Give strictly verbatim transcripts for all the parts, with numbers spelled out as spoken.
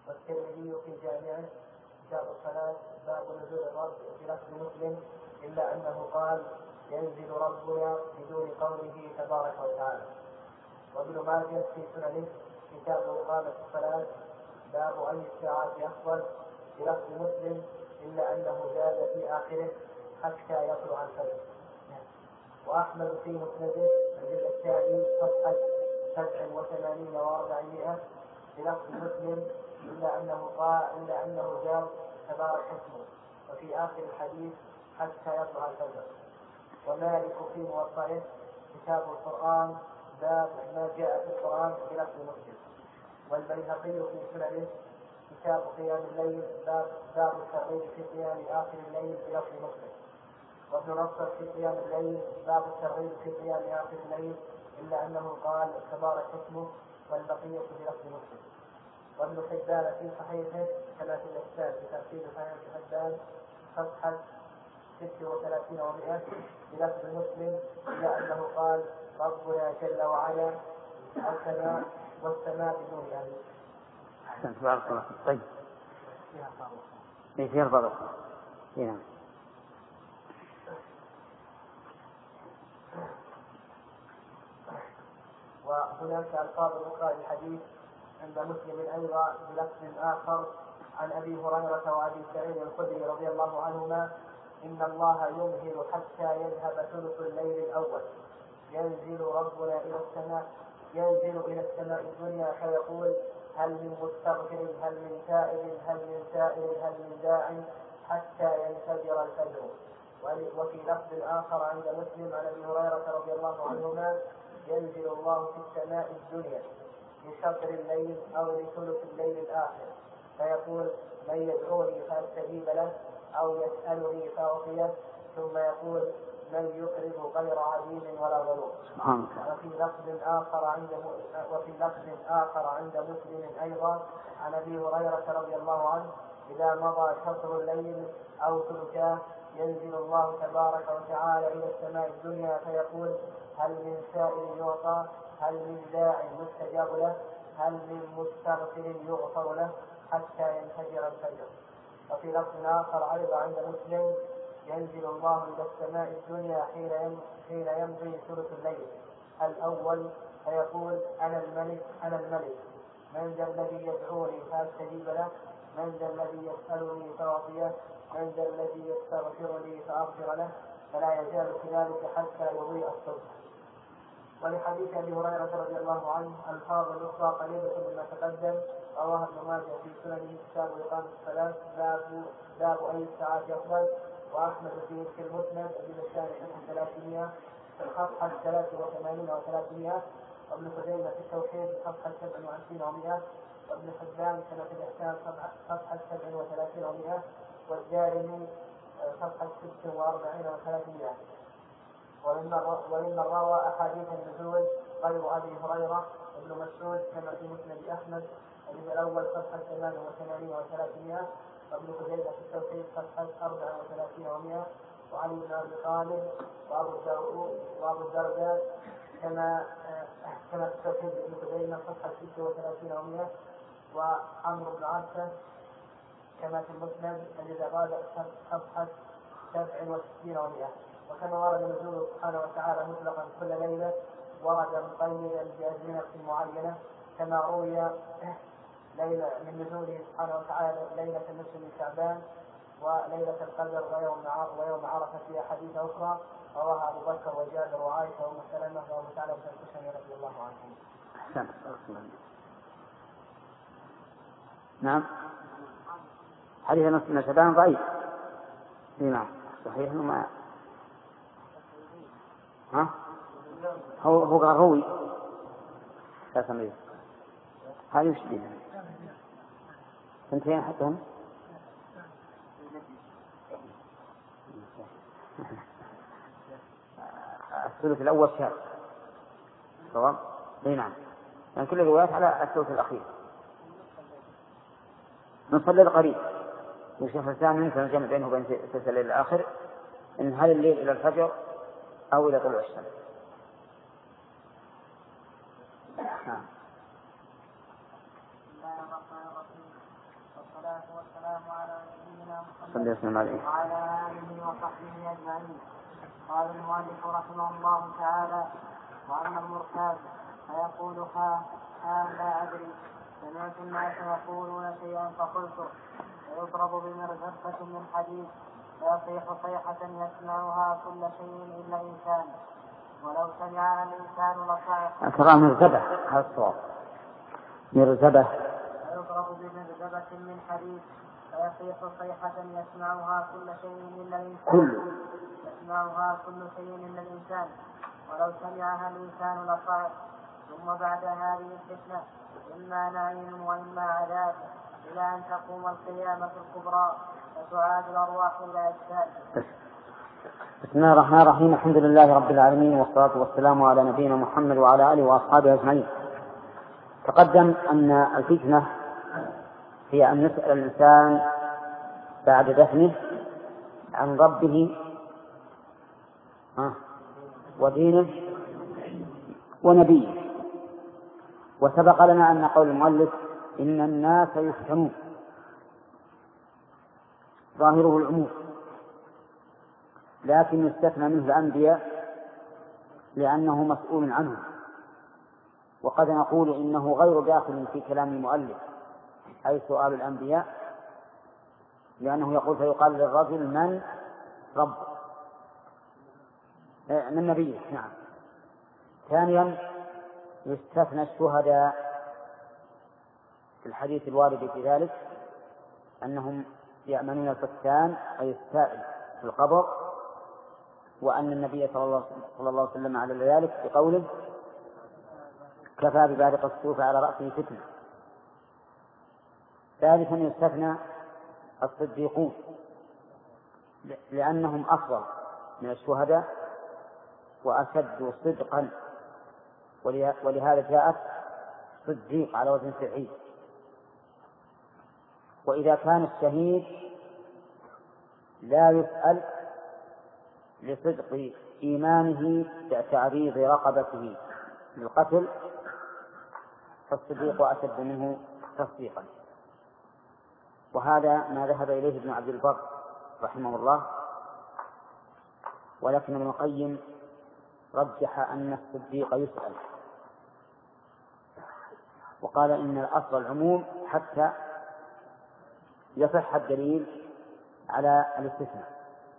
والترمذي في جامعه كتاب الصلاة باب نزول الرب بلفظ مسلم إلا أنه قال ينزل ربنا بدون قوله تبارك وتعالى. وابن ماجه في سننه كتاب إقامة الصلاة باب أي الساعات أفضل بلفظ مسلم إلا أنه زاد في آخره حتى يطلع الفجر. وأحمد في مسنده الجزء الثاني صفحة سبع وثمانين وأربعمائة بلفظ مسلم إلا أنه قال إلا أنه زاد تبارك اسمه وفي آخر الحديث حتى يطلع الفجر. ومالك في موطئه كتاب القرآن باب ما جاء في القرآن بلفظ مسلم. والبيهقي في سننه كتاب قيام الليل باب باب الترغيب في قيام آخر الليل بلفظ مسلم. وابن نصر في قيام الليل باب الترغيب في قيام آخر الليل إلا أنه قال تبارك اسمه والبقية بلفظ مسلم. وابن حبان في صحيحه كما في الإحسان بترتيب صحيح حبان صفحة ست وثلاثين ومئة بلفظ مسلم إلا أنه قال ربنا جل وعلا السماء والسماء بدون أهل. أحسنت بارك الله فيك. طيب فيها البركة. نعم. وهناك ألفاظ أخرى للحديث عند مسلم أيضا بلفظ آخر عن أبي هريرة وأبي سعيد الخدري رضي الله عنهما إن الله يمهل حتى يذهب ثلث الليل الأول ينزل ربنا إلى السماء ينزل إلى السماء الدنيا فيقول هل من مستغفر هل من تائب هل من سائل هل من داع حتى ينفجر الفجر. وفي لفظ آخر عند مسلم عن أبي هريرة رضي الله عنهما ينزل الله في السماء الدنيا لشطر الليل أو لثلث الليل الآخر فيقول من يدعوني فأستجيب له أو يسألني فأعطيه ثم يقول من يقرض غير عديم ولا ظلوم. وفي لفظ آخر عند وفي لفظ آخر عند مسلم أيضا عن أبي هريرة رضي الله عنه إذا مضى شطر الليل أو ثلثاه ينزل الله تبارك وتعالى إلى السماء الدنيا فيقول هل من سائل يعطى هل من داع يستجاب له هل من مستغفر يغفر له حتى ينفجر الفجر. وفي لفظ آخر أيضا عند مسلم ينزل الله إلى السماء الدنيا حين يمضي ثلث الليل الأول فيقول أنا الملك أنا الملك من ذا الذي يدعوني فأستجيب له من ذا الذي يسألني فأعطيه من ذا الذي يستغفرني فأغفر له فلا يزال كذلك حتى يضيء الصبح. ولحديث أبي هريرة رضي الله عنه ألفاظ أخرى قريبة مما تقدم رواه ابن ماجه في سننه كتاب إقامة الصلاة باب باب أي الساعات أفضل. وأحمد في المسند ابن الشام ثلاثمائة صفحة ثلاثة وثمانين وثلاثمائة. وابن خزيمة في التوحيد صفحة سبع وعشرين ومئة. وابن حبان كما في الإحسان صفحة سبع وثلاثين ومئة. والدارمي صفحة ست وأربعين وثلاثمائة. وممن روى أحاديث النزول غير أبي هريرة ابن مسعود كما في مسند أحمد الجزء الأول صفحة ثمان وثمانين وثلاثمائة. وابن خزيمة في التوحيد صفحة أربع وثلاثين ومئة. وعلي بن أبي طالب وأبو الدرداء كما كما في التوحيد ابن خزيمة صفحة ستة وثلاثين ومئة. وعمرو بن عبسة كما في المسند الجزء الرابع صفحة سبع وستين ومئة. وكما ورد نزوله سبحانه وتعالى مطلقا كل ليلة ورد مقيدا بأزمنة معينة كما روي ليلة من نزوله سبحانه وتعالى ليلة النصف من شعبان وليلة القدر ويوم ويوم عرفة في أحاديث أخرى رواها أبو بكر وجابر وعائشة وأم سلمة وأبو ثعلبة الخشني رضي الله عنهم. نعم. حديث النصف من شعبان ضعيف. نعم صحيح ما ها هو هو روي لا تميز هذا يشبه انتين حتى هم الثلث الأول شاذ صواب. نعم يعني كل الروايات على الثلث الأخير نصلي القريب. والشيخ الثاني يمكن الجمع بينه وبين ثلث الليل الآخر إن هل الليل إلى الفجر أو إلى طلوع الشمس. والصلاة والسلام على نبينا محمد صلى عليه وعلى آله وصحبه أجمعين. قال المؤلف رحمه الله تعالى: وأما المرتاب فيقول ها ها لا أدري، سمعت الناس يقولون شيئا فقلت، فيضرب بمرزبة من حديد فيصيح صيحة يسمعها كل شيء إلا إنسان، ولو سمعها الإنسان لصعق. ترى مرزبة، هذا الصواب، مرزبة. فيضرب بمرزبة من حديد فيصيح صيحة يسمعها كل شيء إلا الإنسان كل يسمعها كل شيء إلا الإنسان ولو سمعها الإنسان لصعق. ثم بعد هذه الفتنة إما نعيم وإما عذاب إلى أن تقوم القيامة الكبرى فتعاد الأرواح إلى أجساد. بسم الله الرحمن الرحيم. الحمد لله رب العالمين، والصلاة والسلام على نبينا محمد وعلى آله وأصحابه أجمعين. تقدم أن الفتنة هي أن يسأل الإنسان بعد دفنه عن ربه ودينه ونبيه. وسبق لنا أن قول المؤلف إن الناس يفتنون ظاهره العموم، لكن يستثنى منه الأنبياء لأنه مسؤول عنه. وقد نقول إنه غير داخل في كلام المؤلف أي سؤال الأنبياء، لأنه يقول فيقال للرجل من رب من نبيه. نعم. ثانيا يستثنى الشهداء في الحديث الوارد في ذلك أنهم يأمنون الفتان أي السائل في القبر، وأن النبي صلى الله عليه وسلم على ذلك بقوله كفى ببارق السيوف على رأسه فتنة. ثالثا يستثنى الصديقون لأنهم أفضل من الشهداء وأشد صدقا، ولهذا جاءت صديق على وزن فعيل. وإذا كان الشهيد لا يسأل لصدق إيمانه بتعريض رقبته للقتل فالصديق أشد منه تصديقا. وهذا ما ذهب إليه ابن عبد البر رحمه الله، ولكن ابن القيم رجح أن الصديق يسأل، وقال إن الأصل العموم حتى يصح الدليل على الاستثناء.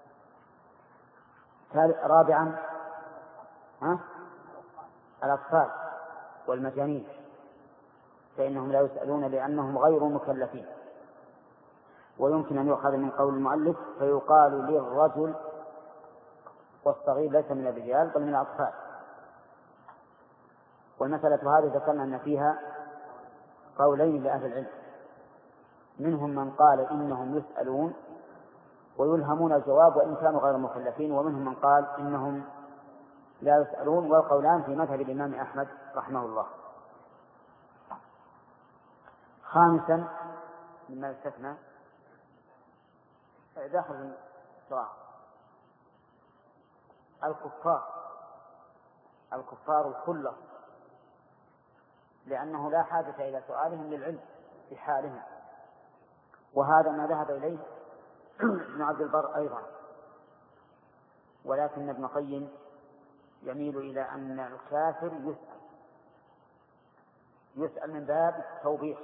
رابعا ها؟ الأطفال والمجانين فإنهم لا يسألون لأنهم غير مكلفين. ويمكن أن يؤخذ من قول المؤلف فيقال للرجل، والصغير ليس من الرجال بل من الأطفال. والمسألة هذه ذكرنا أن فيها قولين لأهل العلم، منهم من قال إنهم يسألون ويلهمون الجواب وإن كانوا غير مكلفين، ومنهم من قال إنهم لا يسألون، والقولان في مذهب الإمام أحمد رحمه الله. خامسا مما يستثنى داخل الصراع الكفار الكفار الخلة، لأنه لا حاجة إلى سؤالهم للعلم في حالهم، وهذا ما ذهب إليه ابن عبد البر أيضا. ولكن ابن قيم يميل إلى أن الكافر يسأل يسأل من باب التوبيخ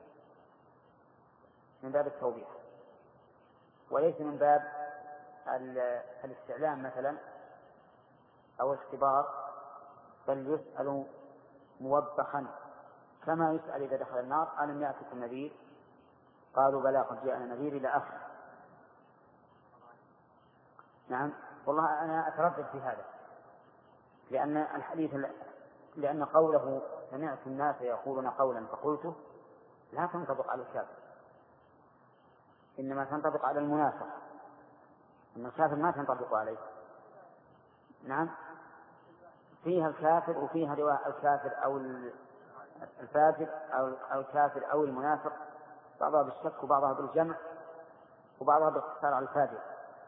من باب التوبيخ وليس من باب الاستعلام مثلا أو الاختبار، بل يسأل موبخا كما يسأل إذا دخل النار ألم يأتكم نذير قالوا بلى قد جاءنا نذير إلى آخره. نعم. والله أنا أتردد في هذا، لأن الحديث لأن قوله سمعت الناس يقولون قولا فقلته لا تنطبق على الكافر، إنما تنطبق على المنافق، أما الكافر ما تنطبق عليه. نعم. فيها الكافر وفيها رواية الكافر أو الفاسق أو الكافر أو المنافق، بعضها بالشك وبعضها بالجمع وبعضها بالاقتصار على الفاجر.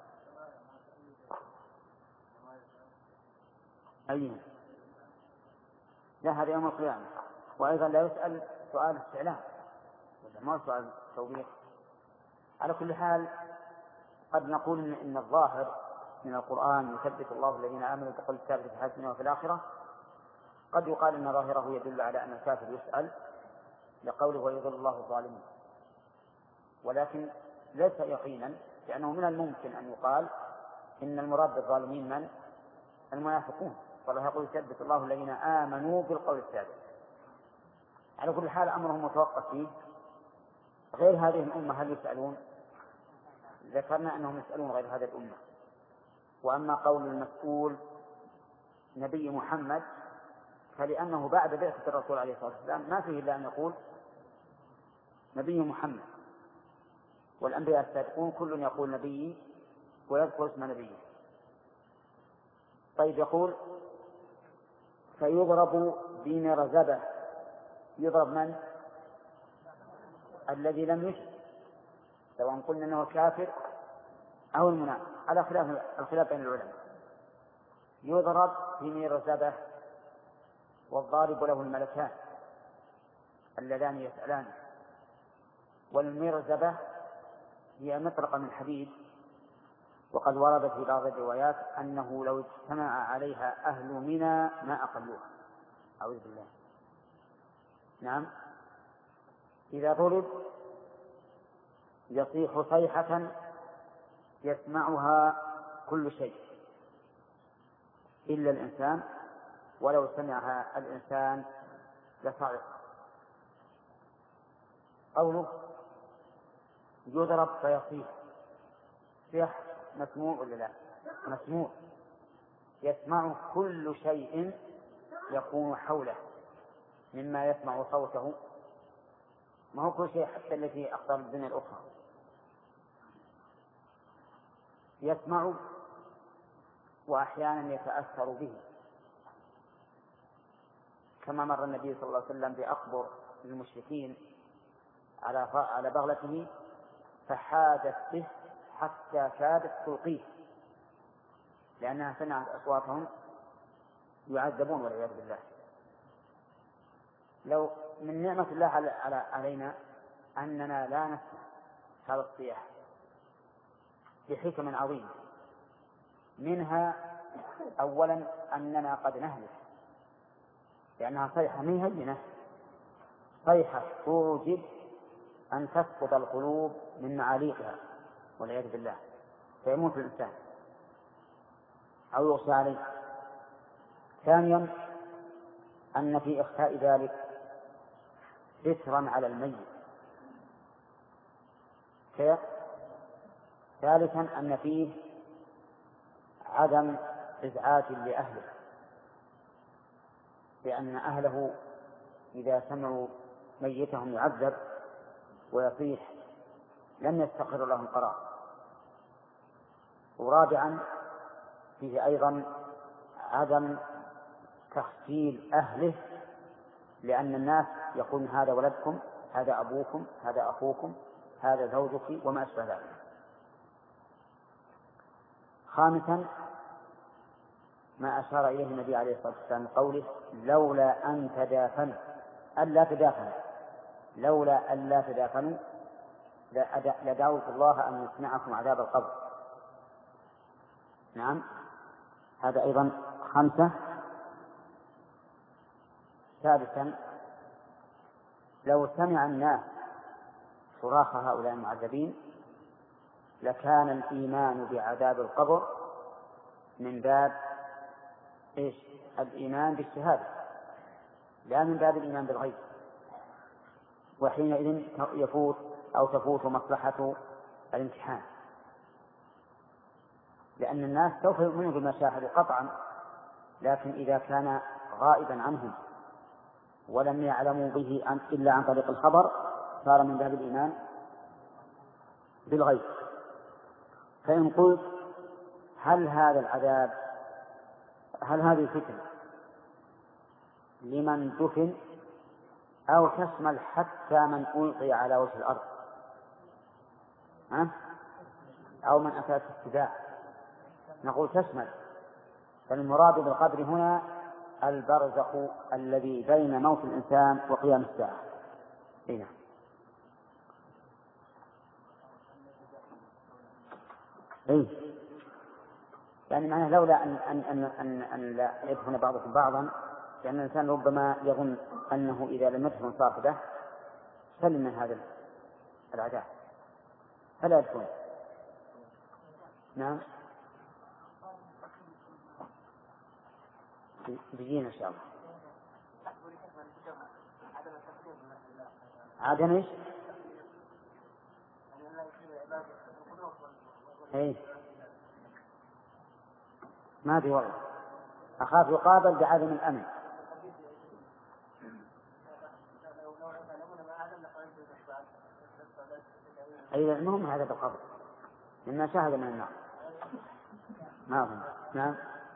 أيها لا، هذا يوم القيامة. وأيضا لا يسأل سؤال استعلام، ما سؤال توبيخ. على كل حال قد نقول إن, إن الظاهر من القرآن يثبت الله الذين آمنوا بقول الثابت في الحياة الدنيا وفي الآخرة. قد يقال إن ظاهره يدل على أن الكافر يسأل لقوله ويضل الله الظالمين، ولكن ليس يقينا، لأنه من الممكن أن يقال إن المراد بالظالمين من المنافقون، فالله يقول يثبت الله الذين آمنوا بالقول الثابت. على كل حال أمرهم متوقف فيه. غير هذه الأمة هل يسألون؟ ذكرنا أنهم يسألون غير هذه الأمة. وأما قول المسؤول نبي محمد فلأنه بعد بعثة الرسول عليه الصلاة والسلام ما فيه إلا أن يقول نبي محمد، والأنبياء السابقون كل يقول نبي ويذكر اسم نبيه. طيب يقول فيضرب بمرزبة، يضرب من؟ الذي لم يشرك، سواء قلنا أنه كافر أو المنافق، على خلاف الخلاف بين العلماء. يضرب بمرزبة، والضارب له الملكان اللذان يسألان. والمرزبة هي مطرقة من حديد، وقد وردت في بعض الروايات أنه لو اجتمع عليها أهل منى ما أقلوها، أعوذ بالله. نعم، إذا ضرب يصيح صيحة يسمعها كل شيء إلا الإنسان، ولو سمعها الإنسان لصعق. قوله يضرب فيصيح، صيح مسموع ولا لا؟ مسموع، يسمع كل شيء يكون حوله مما يسمع صوته، ما هو كل شيء حتى التي أخطر الدنيا الأخرى يسمع، وأحيانا يتأثر به، كما مر النبي صلى الله عليه وسلم بأقبر المشركين على على بغلته فحادت به حتى كادت تلقيه، لأنها سمعت أصواتهم يعذبون والعياذ بالله. لو من نعمة الله على علينا أننا لا نسمع هذا الصياح بحكم عظيمة، منها أولا أننا قد نهلك، لأنها صيحة من هينة، صيحة توجب أن تسقط القلوب من معاليقها والعياذ بالله، فيموت الإنسان أو يغشى عليه. ثانيا أن في إخفاء ذلك سترا على الميت. كيف؟ ثالثا أن فيه عدم إزعاج لأهله، لأن أهله إذا سمعوا ميتهم يعذب ويصيح لم يستقر لهم قرار. ورابعا فيه أيضا عدم تخجيل أهله، لأن الناس يقولون هذا ولدكم، هذا أبوكم، هذا أخوكم، هذا زوجك وما أشبه ذلك. خامسا ما أشار إليه النبي عليه الصلاة والسلام قوله لولا أن تدافنوا ألا تدافنوا لولا أن لا تدافنوا لدعوت الله أن يسمعكم عذاب القبر. نعم، هذا أيضا خمسة. سادسا لو سمع الناس صراخ هؤلاء المعذبين لكان الإيمان بعذاب القبر من باب إيش؟ الإيمان بالشهادة، لا من باب الإيمان بالغيب، وحينئذ يفوت أو تفوت مصلحة الامتحان، لأن الناس سوف يؤمنون بما شاهدوا قطعا، لكن إذا كان غائبا عنهم ولم يعلموا به إلا عن طريق الخبر صار من باب الإيمان بالغيب. فإن قلت هل هذا العذاب هل هذه الفتنة لمن دفن أو تشمل حتى من ألقي على وجه الأرض ها؟ أو من أتى الاتباع؟ نقول تشمل، فالمراد بالقبر هنا البرزخ الذي بين موت الإنسان وقيام الساعة. هنا إيه؟ يعني معناه لولا أن أن أن أن, أن لا يدفن بعضكم بعضا، لأن الإنسان ربما يظن أنه إذا لم يدفن صاحبه سلم من هذا العذاب فلا يدفن. نعم بيجينا إن شاء الله. عدم إيش؟ إيه ما أدري والله، أخاف يقابل بعدم الأمن. أي المهم هذا بالقبر مما شاهد من النار ما أظن. نعم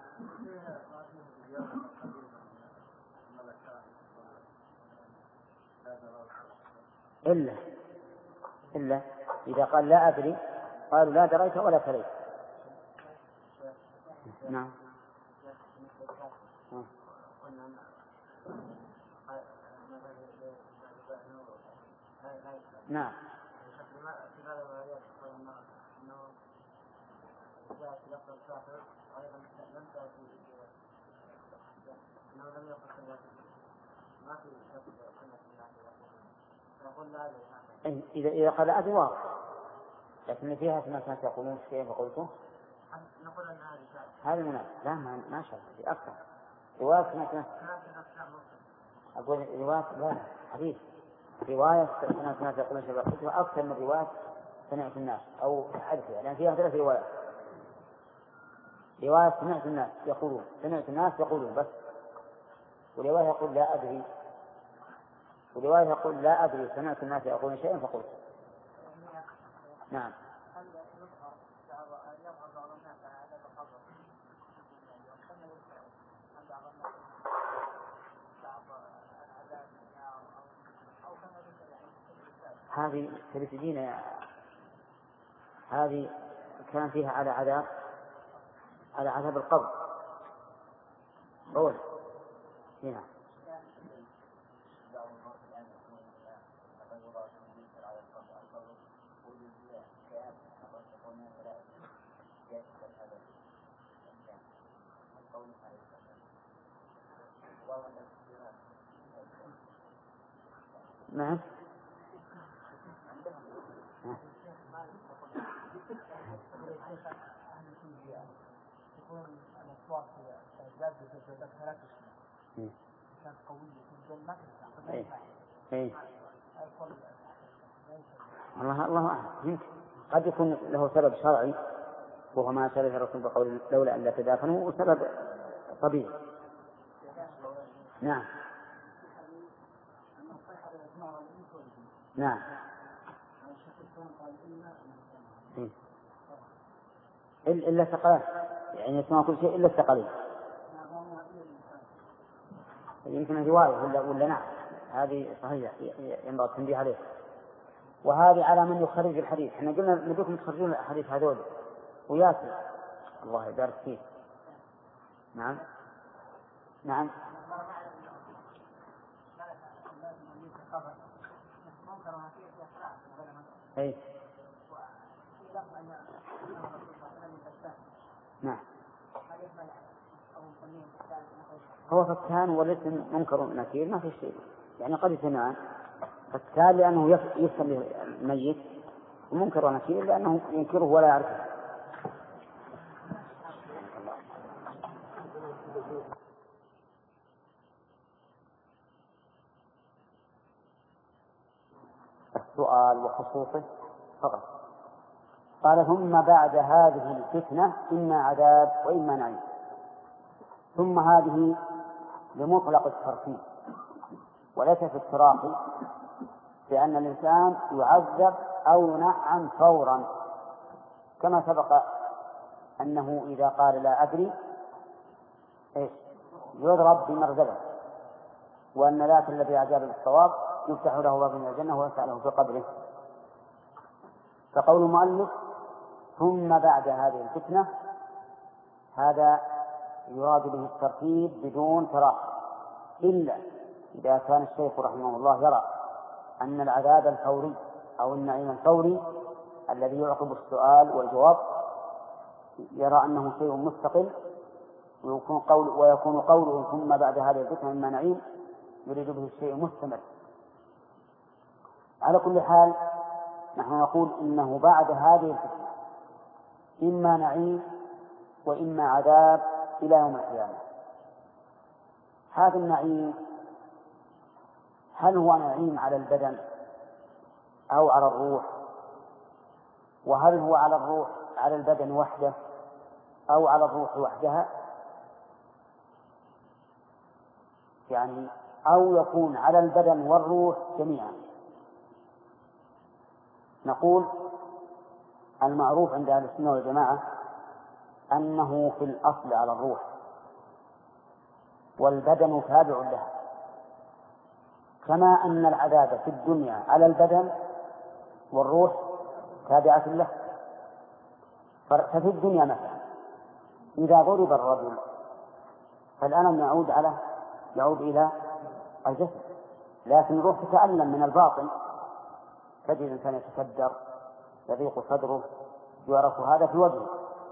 إلا إلا إذا قال لا أدري قالوا لا دريت ولا تريت. نعم نعم إذا إذا قال أدري واضح، لكن فيها ما كانت يقولون كيف قلته هذا مناسب. لا ما ما شاء في أكثر رواية ما كانت أقول رواية لا حديث رواية سمعت الناس يقولون شبه قلتها أكثر من رواية سمعت الناس أو حدثها، لأن فيها ثلاث روايات. رواية سمعت الناس يقولون سمعت الناس يقولون بس، ورواية يقول لا أدري، ورواية يقول لا أدري سمعت الناس يقولون شيئا فقلت. نعم هذه تلفزيون هذه كان فيها على عذاب على عذاب القبر قول هنا. نعم يكون الأصوات جادة في ثلاث سنين كانت قوية جدا ما إيه إيه الله الله أعلم. يمكن قد يكون له سبب شرعي وهو ما شرعه الرسول بقول لولا أن لا تدافنوا، وسبب طبيعي. نعم نعم إيه. إلا ثقلين يعني يسمع كل شيء إلا الثقلين. يمكن رواية ولا ولا نعم هذه صحيحة ينبغي التنبيه عليه. وهذه على من يخرج الحديث. احنا قلنا نبيكم تخرجون الحديث هذول وياسر الله يبارك فيه. نعم نعم أي نعم هو فتان والاسم منكر ونكير ما في شيء يعني قد يسمعان فتان لأنه يفهم الميت ومنكر ونكير لأنه ينكره ولا يعرفه. السؤال وخصوصه فقط. قال ثم بعد هذه الفتنة إما عذاب وإما نعيم. ثم هذه لمطلق الترتيب وليس في التراخي، لأن الإنسان يعذب أو ينعم فورا، كما سبق أنه إذا قال لا أدري يضرب بمرزبة، وأن ذاك الذي أجاب بالصواب يفتح له باب من الجنة ويسأله في قبره. فقول المؤلف ثم بعد هذه الفتنة هذا يراد به الترتيب بدون تراخي، إلا إذا كان الشيخ رحمه الله يرى أن العذاب الفوري أو النعيم الفوري الذي يعقب السؤال والجواب يرى أنه شيء مستقل، ويكون قول ويكون قوله ثم بعد هذا الفتنة إما نعيم يريد به الشيء مستمر. على كل حال نحن نقول إنه بعد هذه الفتنة إما نعيم وإما عذاب إلى يوم القيامة. هذا النعيم هل هو نعيم على البدن أو على الروح؟ وهل هو على الروح على البدن وحده أو على الروح وحدها؟ يعني أو يكون على البدن والروح جميعا. نقول المعروف عند أهل السنة والجماعة أنه في الأصل على الروح، والبدن تابع له، كما أن العذاب في الدنيا على البدن والروح تابعة له. ففي الدنيا مثلا إذا ضرب الرجل فالألم يعود على يعود إلى الجسد، لكن الروح تتألم من الباطن، تجد الإنسان يتكدر يضيق صدره يعرف هذا في وجهه.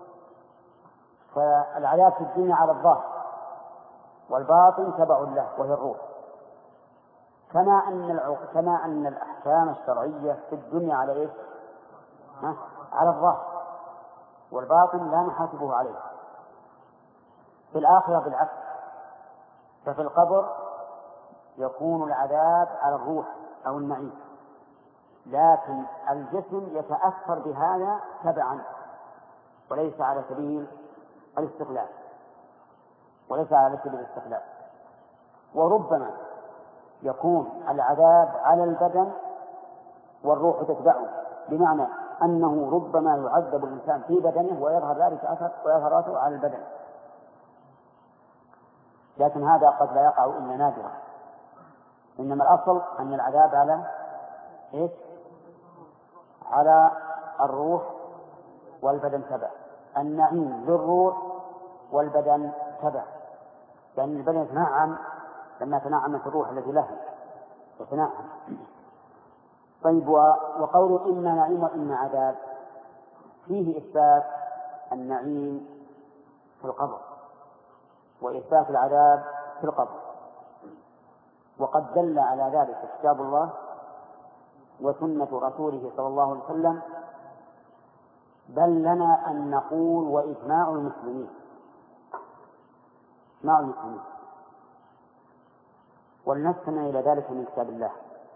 فالعذاب في الدنيا على الظاهر والباطن تبع له وهي الروح، كما أن الع... كما أن الأحكام الشرعية في الدنيا على إيه؟ ها؟ على الظاهر، والباطن لا نحاسبه عليه. في الآخرة بالعكس، ففي القبر يكون العذاب على الروح أو النعيم، لكن الجسم يتأثر بهذا تبعا وليس على سبيل الاستقلال وليس على سبيل الاستقلال. وربما يكون العذاب على البدن والروح تتبعه، بمعنى أنه ربما يعذب الإنسان في بدنه ويظهر ذلك أثر ويظهر أثر على البدن، لكن هذا قد لا يقع إلا نادرا. إنما الأصل أن العذاب على إيش؟ على الروح والبدن تبع. النعيم للروح والبدن تبع، لأن البدن يتنعم لما تنعمت الروح التي له يتنعم. طيب، وقوله إما نعيم وإما عذاب فيه إثبات النعيم في القبر وإثبات العذاب في القبر، وقد دل على ذلك كتاب الله وسنة رسوله صلى الله عليه وسلم، بل لنا أن نقول وإجماع المسلمين إجماع المسلمين ولنستمع إلى ذلك من كتاب الله.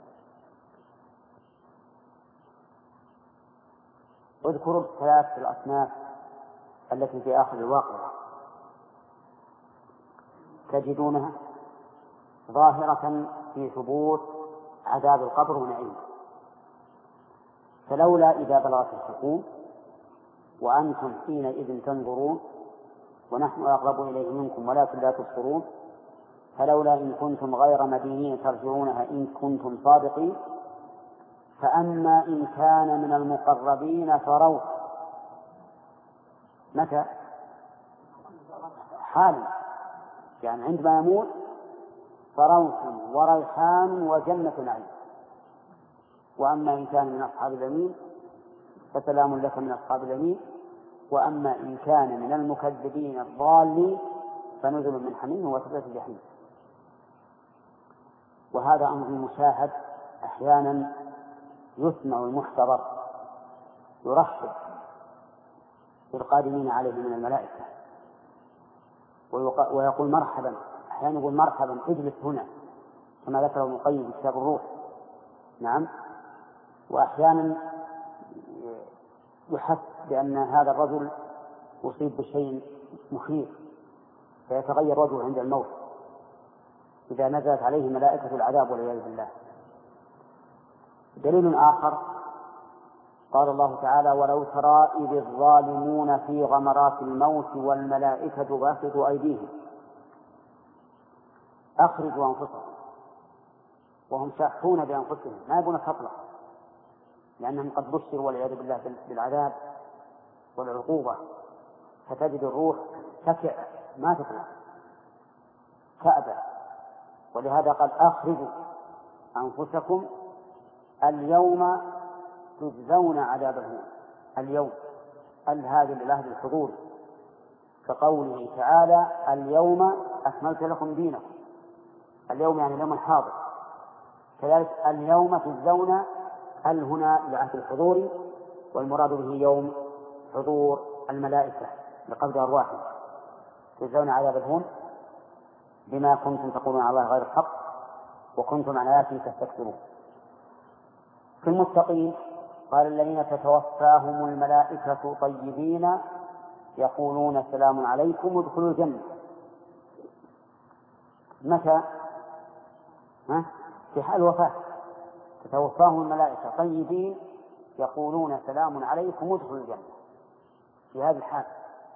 اذكروا الثلاث الأصناف التي في آخر الواقع تجدونها ظاهرة في ثبوت عذاب القبر ونعيمه. فلولا إذا بلغت الحقوم وأنتم حينئذ تنظرون ونحن أقرب إليه منكم ولكن لا تبصرون، فلولا إن كنتم غير مدينين ترجعونها إن كنتم صادقين، فأما إن كان من المقربين فروح. متى؟ حالا، يعني عندما يموت فروح وريحان وجنة نعيم. وأما إن كان من أصحاب اليمين فسلام لك من أصحاب اليمين، وأما إن كان من المكذبين الضالين فنزل من حميم وصلة الجحيم. وهذا أمر مشاهد، أحيانا يسمع المحتضر يرحب بالقادمين عليه من الملائكة ويقول مرحبا، أحيانا يقول مرحبا اجلس هنا كما ذكر ابن القيم في كتاب الروح. نعم. وأحيانا يحس بأن هذا الرجل أصيب بشيء مخيف فيتغير وجهه عند الموت إذا نزلت عليه ملائكة العذاب والعياذ بالله. دليل آخر قال الله تعالى: ولو ترى إذ الظالمون في غمرات الموت والملائكة باسطوا أيديهم أخرجوا أنفسهم، وهم شاحون بأنفسهم ما يبون تطلع لأنهم قد بشروا والعياذ بالله بالعذاب والعقوبة، فتجد الروح تكع ما تطلع كأبة. ولهذا قال: أخرجوا أنفسكم اليوم تجزون عذاب الهون. اليوم هذه للعهد الحضوري، كقوله تعالى اليوم أكملت لكم دينكم، اليوم يعني اليوم الحاضر. كذلك اليوم تجزون، هل هنا لعهد الحضور، والمراد به يوم حضور الملائكة لقبض أرواحهم، تجزون عذاب الهون بما كنتم تقولون على الله غير الحق وكنتم عن آياته تستكبرون. في المتقين قال الذين تتوفاهم الملائكة طيبين يقولون سلام عليكم ادخلوا الجنة. متى؟ ها؟ في حال الوفاة تتوفاهم الملائكة طيبين يقولون سلام عليكم ادخلوا الجنة في هذه الحال.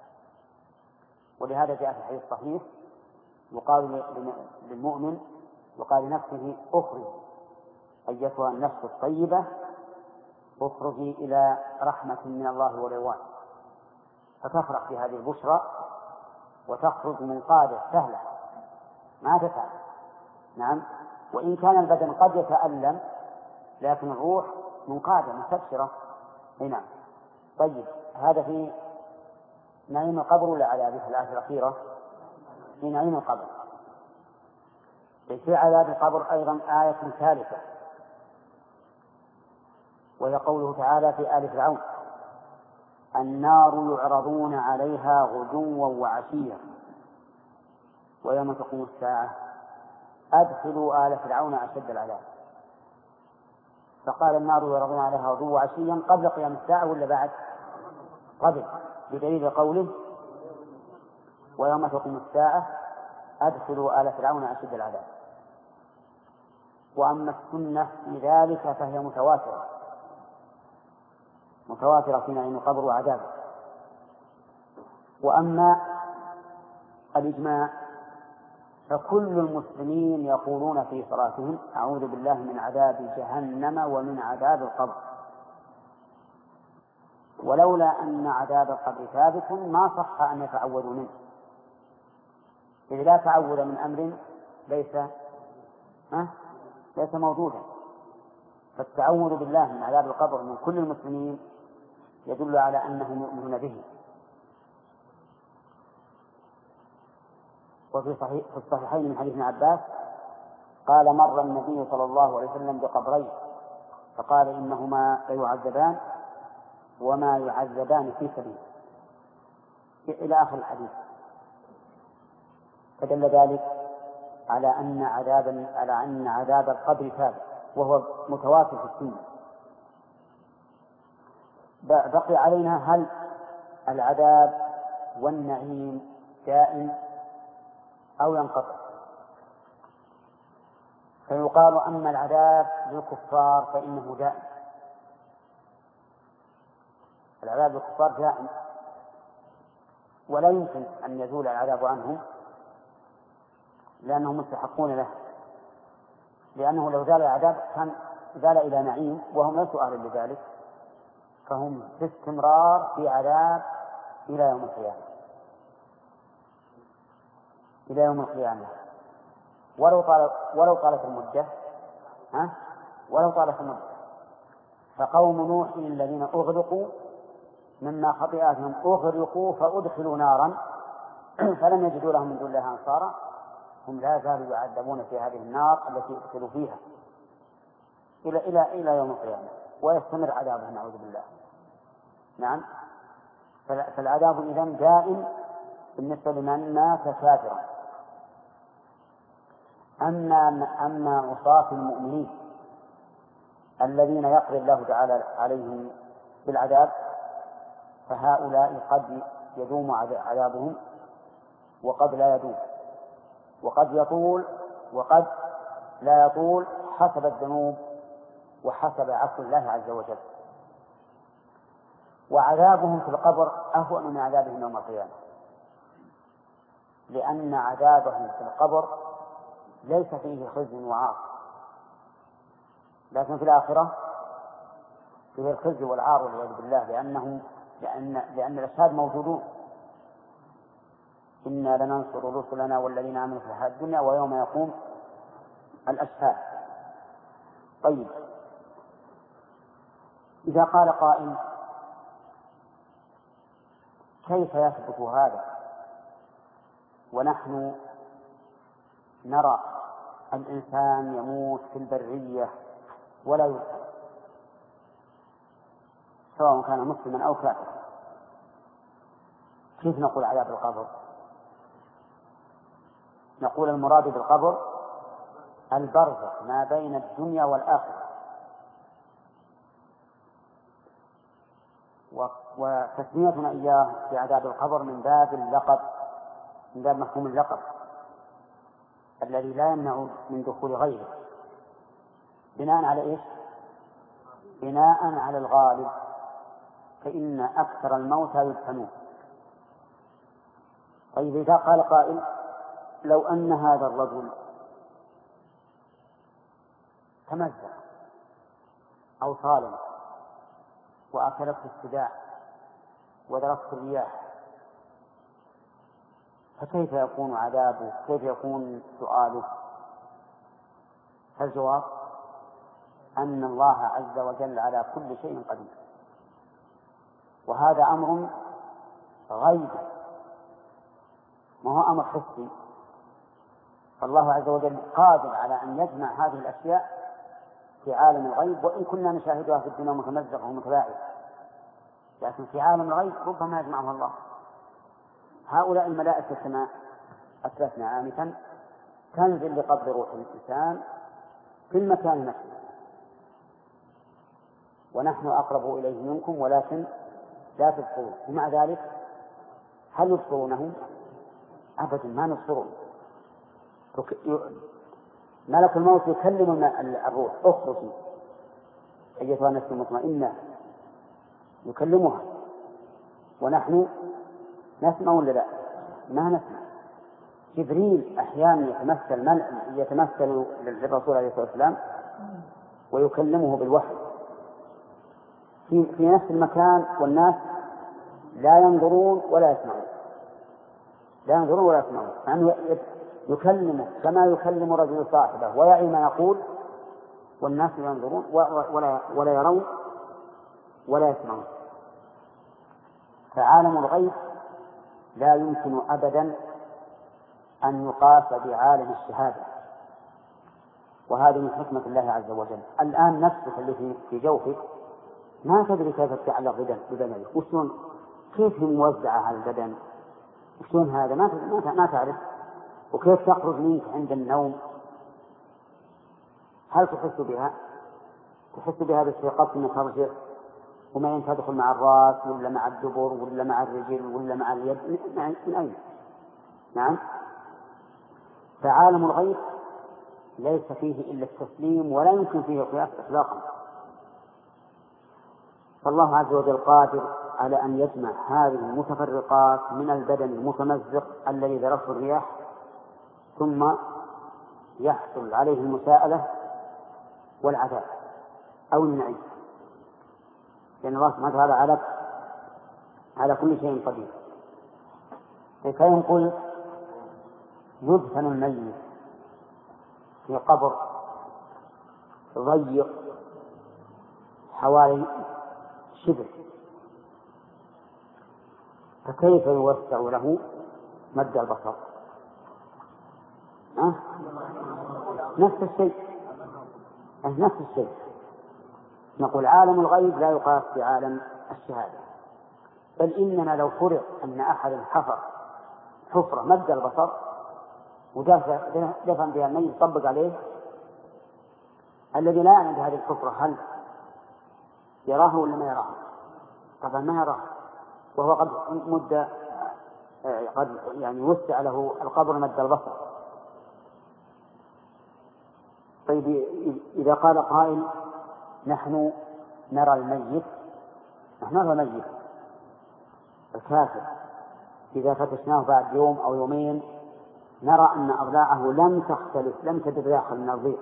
ولهذا جاء في الحديث الصحيح يقال للمؤمن وقال لنفسه اخرج أيتها النفس الطيبة اخرجي إلى رحمة من الله ورضوانه، فتفرح بهذه البشرى وتخرج منقادة سهلة ما تتعب. نعم، وإن كان البدن قد يتألم لكن الروح منقادة مستبشرة. نعم. طيب، هذا في نعيم القبر ولا عذابه في الآية الأخيرة؟ في نعيم القبر. في عذاب القبر أيضا آية ثالثة وهي قوله تعالى في آل فرعون النار يعرضون عليها غدوا وعشيا ويوم تقوم الساعة أدخلوا آل فرعون أشد العذاب. فقال النار يعرضون عليها غدوا وعشيا قبل قيام الساعة ولا بعد؟ قبل، بدليل قوله ويوم تقوم الساعة أدخلوا آل فرعون أشد العذاب. وأما السنة في ذلك فهي متواترة متواترة في نعيم القبر وعذابه. وأما الإجماع فكل المسلمين يقولون في صلاتهم أعوذ بالله من عذاب جهنم ومن عذاب القبر، ولولا أن عذاب القبر ثابت ما صح أن يتعوذوا منه، إذ لا تعوذ من أمر ليس أه؟ ليس موجودا. فالتعوذ بالله من عذاب القبر من كل المسلمين يدل على أنهم يؤمنون به. وفي صحيح في الصحيحين من حديث ابن عباس قال مر النبي صلى الله عليه وسلم بقبرين فقال إنهما ليعذبان وما يعذبان في سبيل إلى آخر الحديث. فدل ذلك على أن عذاب على أن عذاب القبر ثابت وهو متواتر في السنة. بقي علينا هل العذاب والنعيم دائم أو ينقطع؟ فيقال أما العذاب للكفار فإنه دائم، العذاب للكفار دائم ولا يمكن أن يزول العذاب عنهم لأنهم مستحقون له، لأنه لو زال العذاب كان زال إلى نعيم وهم ليسوا أهلا لذلك، فهم في استمرار في عذاب إلى يوم القيامة إلى يوم القيامة ولو طالت ولو طالت المدة ها ولو طالت المدة. فقوم نوح الذين أغرقوا مما خطيئاتهم أغرقوا فأدخلوا نارا فلم يجدوا لهم من دون الله أنصارا هم لا زالوا يعذبون في هذه النار التي أدخلوا فيها إلى إلى إلى يوم القيامة ويستمر عذابهم نعوذ بالله. نعم، فالعذاب إذن دائم بالنسبة لمن مات كافرا. أما أما عصاة المؤمنين الذين يقضي الله تعالى عليهم بالعذاب فهؤلاء قد يدوم عذابهم وقد لا يدوم، وقد يطول وقد لا يطول حسب الذنوب وحسب عفو الله عز وجل. وعذابهم في القبر أهون من عذابهم يوم القيامة، لأن عذابهم في القبر ليس فيه خزي وعار، لكن في الآخرة فيه الخزي والعار والعياذ بالله، لأنهم لأن لأن الأشهاد موجودون. إنا لننصر رسلنا والذين آمنوا في الحياة الدنيا ويوم يقوم الأشهاد. طيب، إذا قال قائل كيف يثبت هذا ونحن نرى الإنسان يموت في البرية ولا يسأل، سواء كان مسلما أو كافرا، كيف نقول عذاب القبر؟ نقول المراد بالقبر البرزخ ما بين الدنيا والآخرة، وتسميتنا إياه بعذاب القبر من باب اللقب، من باب مفهوم اللقب الذي لا يمنع من دخول غيره، بناء على إيش؟ بناء على الغالب، فإن أكثر الموتى يدفنون. طيب إذا قال قائل لو أن هذا الرجل تمزق أو صالم وأكلته السباع ودرته الرياح، فكيف يكون عذابه؟ كيف يكون سؤاله؟ فالجواب أن الله عز وجل على كل شيء قدير، وهذا أمر غيب ما هو أمر حسي، فالله عز وجل قادر على أن يجمع هذه الأشياء في عالم الغيب، وإن كنا نشاهدها في الدنيا متمزقة ومتباعدة، لكن في عالم الغيب ربما يجمعها الله. هؤلاء الملائكة كما أسلفنا آنفا تنزل لقبض روح الإنسان في المكان نفسه، ونحن أقرب إليه منكم ولكن لا تبصرون، ومع ذلك هل يبصرونه؟ أبدا ما نبصرون. ملك الموت يكلم الروح اخرجي أيتها النفس المطمئنة، يكلمها، ونحن نسمع ولا لا؟ ما نسمع. جبريل أحيانا يتمثل ملك يتمثل للرسول عليه الصلاة والسلام ويكلمه بالوحي في, في نفس المكان، والناس لا ينظرون ولا يسمعون، لا ينظرون ولا يسمعون، يعني يكلمه كما يكلم رجل صاحبه ويعي ما يقول، والناس لا ينظرون ولا, ولا يرون ولا يسمعون. فعالم الغيب لا يمكن أبدا أن يقاس بعالم الشهادة، وهذه من حكمة الله عز وجل. الآن نفسك اللي في جوفك ما تدري كيف تتعلق بدنك، وشون كيف هي موزعة على البدن، وشون هذا ما ما تعرف، وكيف تخرج منك عند النوم. هل تحس بها؟ تحس بها باستيقاظ أنك ترجع، وما أنت تدخل مع الرأس ولا مع الدبر ولا مع الرجل ولا مع اليد، من أين؟ نعم. فعالم الغيب ليس فيه إلا التسليم، ولا يمكن فيه القياس إطلاقا. فالله عز وجل قادر على أن يجمع هذه المتفرقات من البدن المتمزق الذي ذرته الرياح، ثم يحصل عليه المساءلة والعذاب أو النعيم، لأن الله سبحانه وتعالى على على كل شيء قدير. فكان يقول يدفن الميت في قبر ضيق حوالي شبر، فكيف يوسع له مد البصر؟ أه؟ نفس الشيء، نفس الشيء. نقول عالم الغيب لا يقاس بعالم الشهادة، بل إننا لو فرض أن أحد حفر حفرة مد البصر ودفن بها الميت يطبق عليه، الذي لا يعلم بهذه الحفرة هل يراه ولا ما يراه؟ طبعا ما يراه، وهو قد مد قد يعني وسع له القبر مد البصر. طيب إذا قال قائل نحن نرى الميت، نحن نرى الميت الكافر إذا فتشناه بعد يوم أو يومين نرى أن أضلاعه لم تختلف، لم تتداخل من الضيق،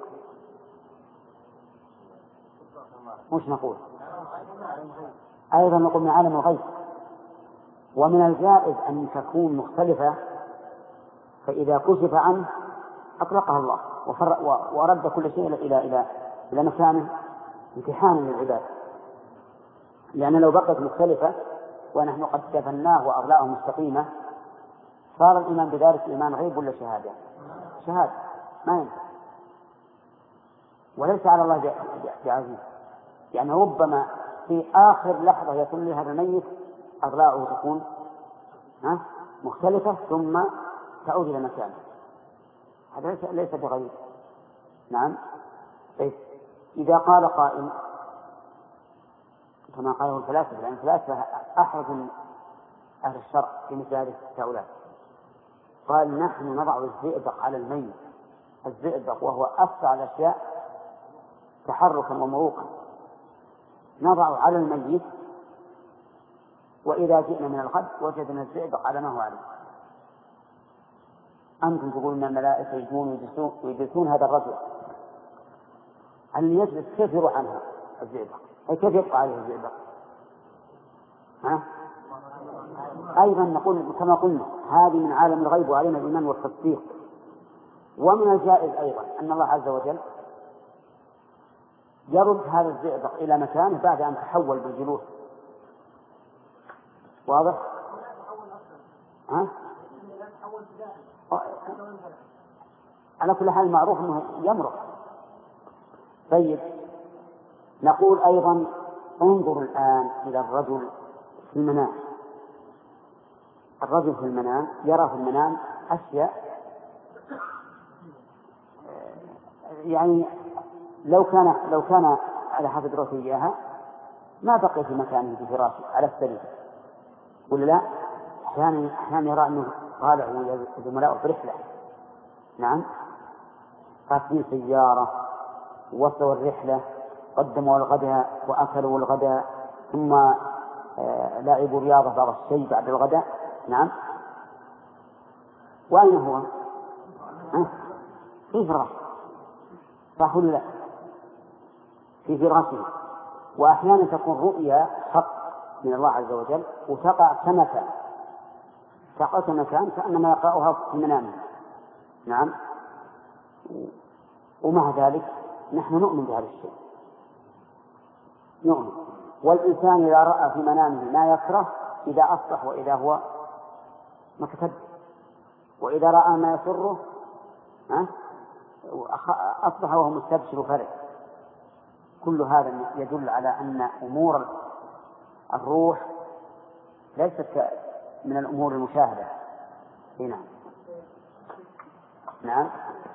مش نقول أيضا نقول من عالم الغيب، ومن الجائز أن تكون مختلفة، فإذا كشف عنه أطلقها الله ورد كل شيء إلى إلى إلى مكانه امتحانا للعباد، لأن لو بقت مختلفة ونحن قد دفناه وأضلاعه مستقيمة صار الإيمان بذلك إيمان غيب ولا شهادة؟ شهادة ما ينفع، وليس على الله بعزيز. يعني ربما في آخر لحظة يكون لهذا الميت أضلاعه تكون مختلفة ثم تعود إلى مكانه، هذا ليس بغيب. نعم. إذا قال قائل كما قاله الفلاسفة، لأن الفلاسفة أحرز أهل الشرع في مثل هذه التساؤلات، قال نحن نضع الزئبق على الميت، الزئبق وهو أسرع الأشياء تحركا ومروقا، نضع على الميت، وإذا جئنا من الغد وجدنا الزئبق على ما هو عليه. أنتم تقولون أن الملائكة يجون ويجلسون هذا الرجل، اللي يجلس كيف يروح عنها الزئبق؟ أي كيف يبقى عليه الزئبق؟ ها؟ أيضا نقول كما قلنا هذه من عالم الغيب وعلينا الإيمان والتصديق. ومن الجائز أيضا أن الله عز وجل يرد هذا الزئبق إلى مكانه بعد أن تحول بالجلوس. واضح؟ ها؟ على كل حال معروف أنه يمرق. طيب نقول أيضا انظر الآن إلى الرجل في المنام. الرجل في المنام يرى في المنام أشياء يعني لو كان لو كان على حسب رؤيته إياها ما بقي في مكانه في فراشه على السرير، ولا لا؟ أحيانا أحيانا يرى أنه طالع وزملاءه في رحلة. نعم، راكبين سيارة وصلوا الرحلة، قدموا الغداء وأكلوا الغداء، ثم آه لعبوا رياضة بعض الشيء بعد الغداء. نعم، وأين هو؟ أه؟ في فراش، صح ولا لا؟ في فراشه. وأحيانا تكون رؤيا حق من الله عز وجل وتقع كمكان، تقع كمكان كأنما يقرأها في منامه. نعم، ومع ذلك نحن نؤمن بهذا الشيء، نؤمن. والإنسان إذا رأى في منامه ما يكره إذا أصبح وإذا هو متكبر، وإذا رأى ما يسره أصبح وهو مستبشر فرح. كل هذا يدل على أن أمور الروح ليست من الأمور المشاهدة. هنا نعم.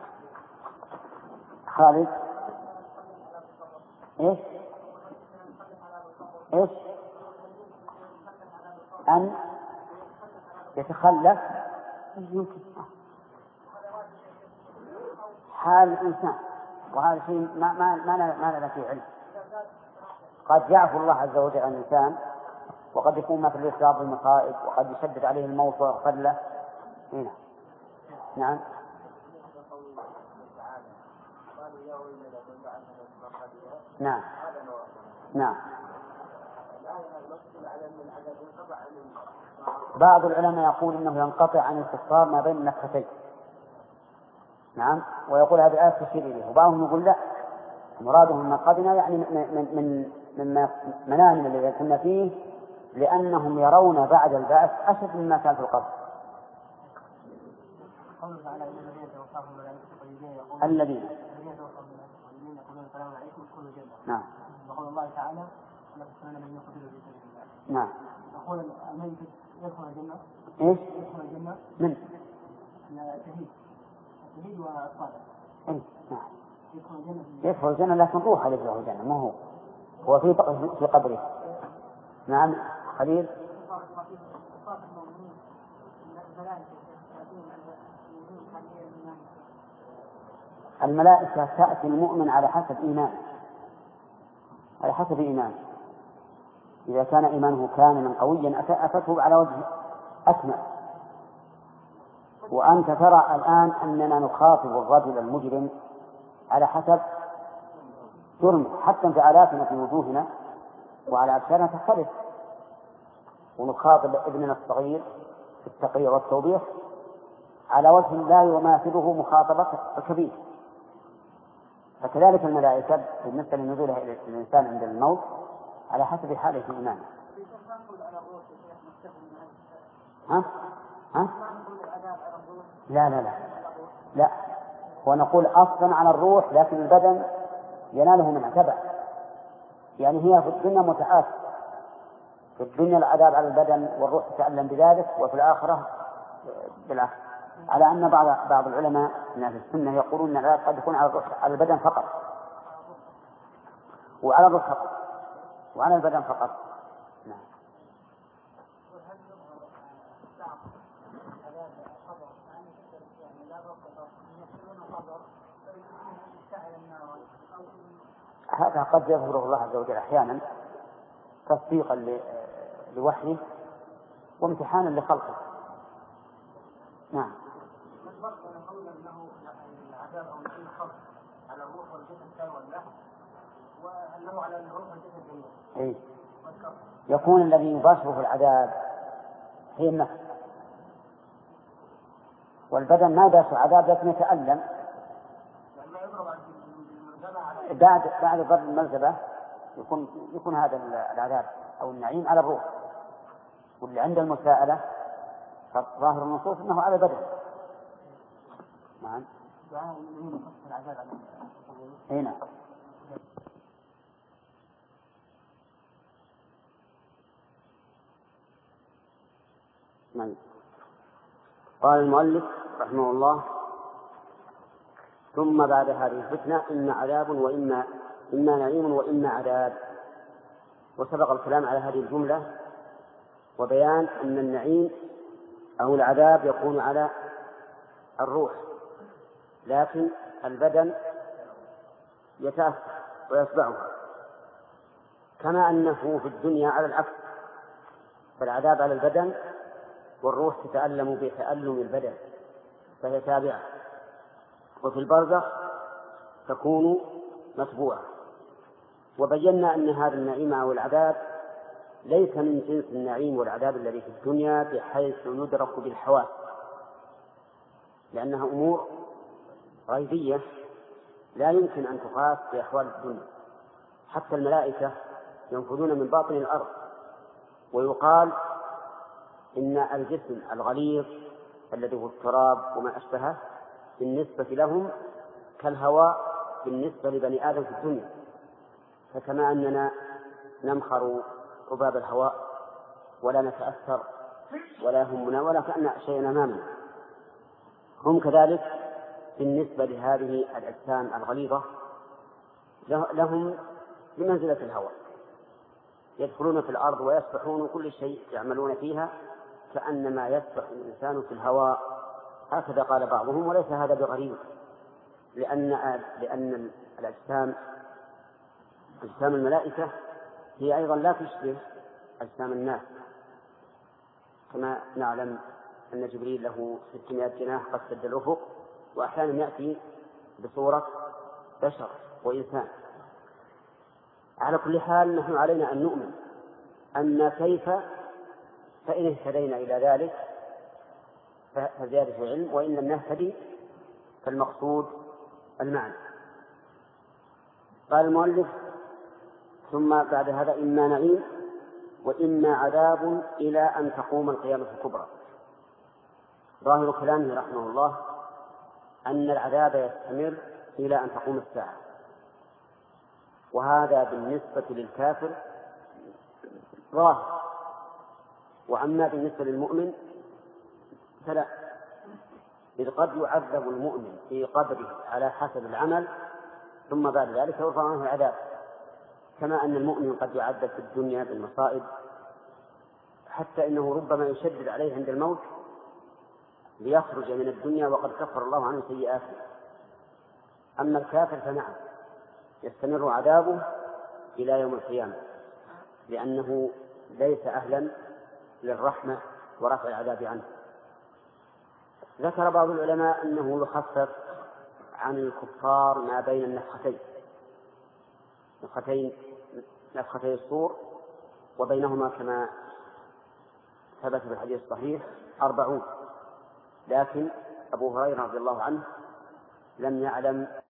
خالد إيش إيش أن يتخلف حال الإنسان، وهذا شيء ما ما ما ما لنا فيه علم. قد يعفو الله عز وجل عن الإنسان، وقد يكون مثل الإصابة بالمصائب، وقد يشدد عليه الموت ويغفر له. هنا نعم. نعم نعم. بعض العلماء يقول إنه ينقطع عن الكفار ما بين النفختين. نعم، ويقول هذه الآية تشير إليه. وبعضهم يقول لا، مرادهم من قبلنا يعني من من من منامنا الذي كنا فيه، لأنهم يرون بعد البعث أشد مما كان في القبر. الذين نعم. وقول الله تعالى لا تسألون من يقتل في سبيل الله. نعم. يقول الميت يدخل الجنة. إيش؟ يدخل الجنة. من؟ الشهيد. الشهيد والصالح. إيه نعم. يدخل الجنة. يدخل الجنة لكن روحه يدخل الجنة، ما هو هو في في قبره. نعم. خليل. الملائكة تأتي المؤمن على حسب إيمانه، على حسب إيمانه. إذا كان إيمانه كاملا قويا أتته على وجه أكمل. وأنت ترى الآن أننا نخاطب الرجل المجرم على حسب جرمه، حتى انفعالاتنا في وجوهنا وعلى أبشارنا تختلف. ونخاطب ابننا الصغير في التقرير والتوضيح على وجه لا يماثله مخاطبة الكبير. فكذلك الملائكة بالنسبة لنزولها إلى الإنسان عند الموت على حسب حاله في إيمانه. ها؟ ها؟ لا لا لا لا، ونقول أصلا على الروح، لكن البدن يناله من تبع، يعني هي في الدنيا متعاقبة، في الدنيا العذاب على البدن والروح تتألم بذلك، وفي الآخرة بالعكس، على أن بعض بعض العلماء من أهل السنة يقولون أن العذاب قد يكون على الروح على البدن فقط، وعلى الروح فقط، وعلى البدن فقط. نعم. هذا قد يظهره الله عز وجل أحيانا تصديقا لوحيه وامتحانا لخلقه. نعم. على الروح والجسد كان والله، وأنه على الروح والجسد جميعا. إيه؟ يكون الذي يباشر في العذاب هي النفس، والبدن ما يباشر العذاب لكن يتألم بعد بعد ضرب الملزبة، يكون يكون هذا العذاب أو النعيم على الروح، واللي عند المساءلة ظاهر النصوص أنه على البدن. نعم. هنا قال المؤلف رحمه الله: ثم بعد هذه الفتنة إما عذاب وإما إما نعيم وإما عذاب. وسبق الكلام على هذه الجملة وبيان أن النعيم أو العذاب يكون على الروح، لكن البدن يتأثر ويتبعها، كما أنه في الدنيا على العكس، فالعذاب على البدن والروح تتألم بتألم البدن فهي تابعة، وفي البرزخ تكون متبوعة. وبينا أن هذا النعيم أو العذاب ليس من جنس النعيم والعذاب الذي في الدنيا بحيث يدرك بالحواس، لأنها أمور غيبية لا يمكن أن تقاس في أحوال الدنيا. حتى الملائكة ينفذون من باطن الأرض، ويقال إن الجسم الغليظ الذي هو التراب وما أشبهه بالنسبة لهم كالهواء بالنسبة لبني آدم في الدنيا، فكما أننا نمخر عباب الهواء ولا نتأثر ولا يهمنا ولا كأن شيئا أمامنا، هم كذلك بالنسبة لهذه الأجسام الغليظة لهم بمنزلة الهواء، يدخلون في الأرض ويسبحون كل شيء يعملون فيها كأنما يسبح الإنسان في الهواء. هكذا قال بعضهم، وليس هذا بغريب، لأن لأن الأجسام أجسام الملائكة هي أيضا لا تشبه أجسام الناس، كما نعلم أن جبريل له ستمائة جناح قد سد الأفق، وأحيانا يأتي بصورة بشر وإنسان. على كل حال نحن علينا أن نؤمن أن كيف فإن اهتدينا إلى ذلك فزيادة علم، وإن لم نهتدي فالمقصود المعنى. قال المؤلف: ثم بعد هذا إما نعيم وإما عذاب إلى أن تقوم القيامة الكبرى. ظاهر كلامه رحمه الله أن العذاب يستمر إلى أن تقوم الساعة، وهذا بالنسبة للكافر ظاهر، وأما بالنسبة للمؤمن فلا، إذ قد يعذب المؤمن في قبره على حسب العمل ثم بعد ذلك يرفع عنه العذاب، كما أن المؤمن قد يعذب في الدنيا بالمصائب، حتى إنه ربما يشدد عليه عند الموت ليخرج من الدنيا وقد كفر الله عنه سيئاته. أما الكافر فنعم يستمر عذابه إلى يوم القيامة، لأنه ليس أهلا للرحمة ورفع العذاب عنه. ذكر بعض العلماء أنه يخفف عن الكفار ما بين النفختين نفختين نفختي الصور، وبينهما كما ثبت في الحديث الصحيح أربعون، لكن أبو هريرة رضي الله عنه لم يعلم